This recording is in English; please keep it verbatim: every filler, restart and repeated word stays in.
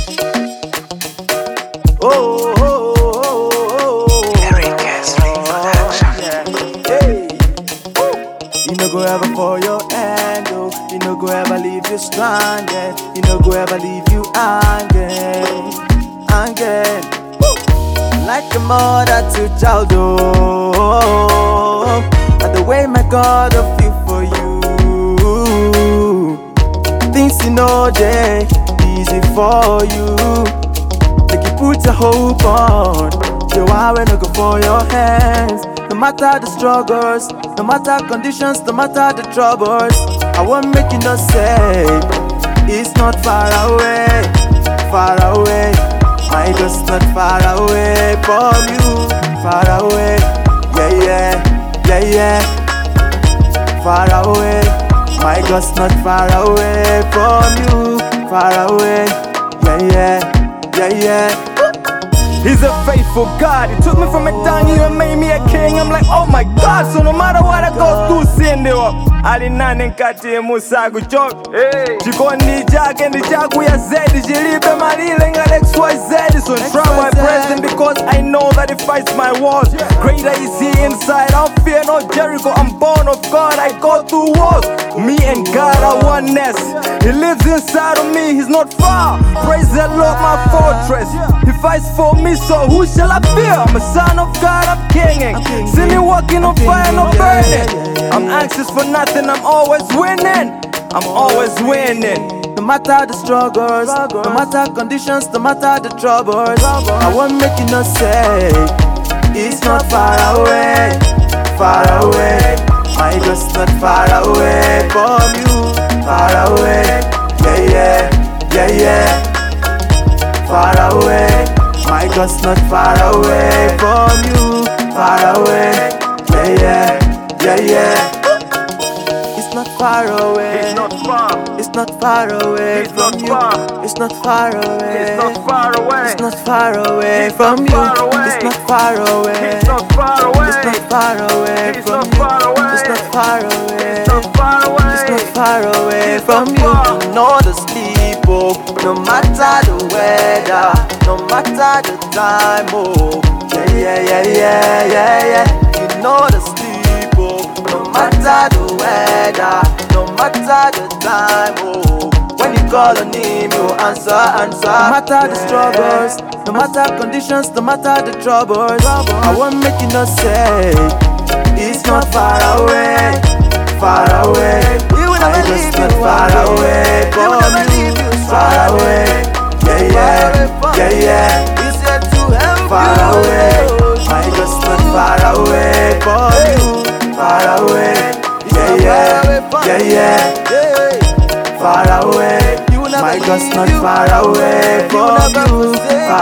Oh, oh, oh, oh, oh. Eric Kessley Production. Yeah. Hey. You no go ever for your hand, oh. You no go ever leave you stranded. You no go ever leave you hanging, hanging. Like a mother to child, oh. And the way my God will feel for you. Things you know they easy for you. Make you put your hope on. You are when you go for your hands. No matter the struggles, no matter conditions, no matter the troubles, I won't make you not say it's not far away, far away. My God's not far away from you, far away. Yeah, yeah, yeah, yeah. Far away. My God's not far away from you, far away. Yeah, yeah, yeah, yeah. He's a faithful God. He took me from a dunghill and made me a king. I'm like, oh my God. So no matter what I go through, send it up. Alinane nkati Musa kuchok. Chikoni chake ndi chaku ya zedi. Jilibe malile nga X Y Z. So try my present because I know that he fights my wars. Greater is he inside. I don't fear no Jericho. I'm born of God. I go through wars. Me and God are oneness. He lives inside of me. He's not far. Praise the Lord, my fortress. He fights for me, so who shall I fear? I'm a son of God, I'm kinging. See me walking on fire, no burning. I'm anxious for nothing, I'm always winning. I'm always winning. No matter the struggles, no matter conditions, no matter the troubles, I won't make you not say it's not far away, far away. My God's not far away from you, far away. Yeah, yeah, yeah, yeah. Far away. My God's not far away from you, far away. Yeah, yeah, yeah, yeah. It's not far away. He's not far. It's not far away He's from not you. far. It's not far away. He's not far away. It's not far away He's from not you. far away. It's not far away. He's not far away. It's not far away He's from not you. far away. It's not far away. He's not far away. It's not far away He's from not you. far. You know the sleep, oh. No matter the weather, no matter the time, oh. Yeah, yeah, yeah, yeah, yeah, yeah. You know the sleep, oh. No matter the weather, no matter the time, oh. When you call on him, you answer, answer. No matter the struggles, no matter conditions, no matter the troubles, I won't make you not say it's not far away, far away. My God's not far away from you, far away. Yeah, yeah, yeah, yeah. Far away. My God's not far away from you, far away. Yeah, yeah, yeah, yeah. Far away. My God's not far away from you, far